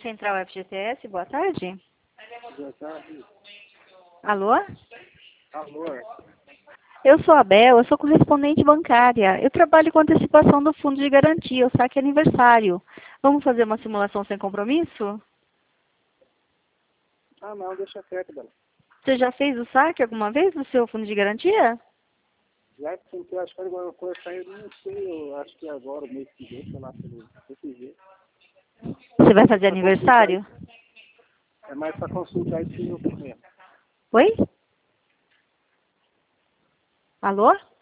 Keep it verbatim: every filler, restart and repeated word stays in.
Central F G T S, boa tarde. Boa tarde. Alô? Alô? Eu sou a Bel, eu sou correspondente bancária. Eu trabalho com antecipação do fundo de garantia, o saque aniversário. Vamos fazer uma simulação sem compromisso? Ah, não, deixa quieto, Bela. Você já fez o saque alguma vez do seu fundo de garantia? Já que eu acho que agora a coisa saiu, não sei, eu acho que agora, o mês que vem, sei lá, pelo P G. Você vai fazer aniversário? É mais para consultar esse documento. Oi? Alô?